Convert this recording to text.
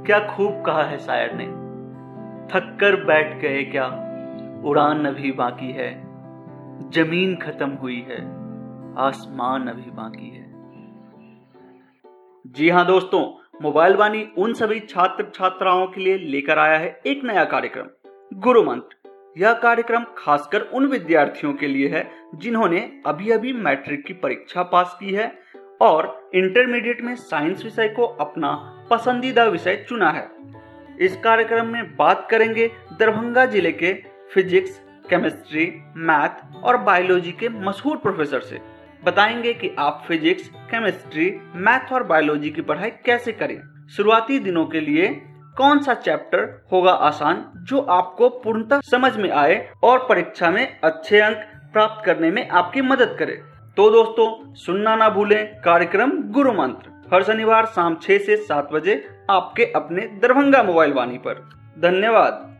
क्या खूब कहा है शायर ने, थक कर बैठ गए क्या, उड़ान अभी बाकी है, जमीन खत्म हुई है, आसमान अभी बाकी है। जी हाँ दोस्तों, मोबाइल वाणी उन सभी छात्र छात्राओं के लिए लेकर आया है एक नया कार्यक्रम, गुरु मंत्र। यह कार्यक्रम खासकर उन विद्यार्थियों के लिए है जिन्होंने अभी अभी मैट्रिक की परीक्षा पास की है और इंटरमीडिएट में साइंस विषय को अपना पसंदीदा विषय चुना है। इस कार्यक्रम में बात करेंगे दरभंगा जिले के फिजिक्स, केमिस्ट्री, मैथ और बायोलॉजी के मशहूर प्रोफेसर से। बताएंगे कि आप फिजिक्स, केमिस्ट्री, मैथ और बायोलॉजी की पढ़ाई कैसे करें। शुरुआती दिनों के लिए कौन सा चैप्टर होगा आसान जो आपको पूर्णतः समझ में आए और परीक्षा में अच्छे अंक प्राप्त करने में आपकी मदद करे। तो दोस्तों, सुनना ना भूलें कार्यक्रम गुरु मंत्र हर शनिवार शाम 6 से 7 बजे आपके अपने दरभंगा मोबाइल वाणी पर। धन्यवाद।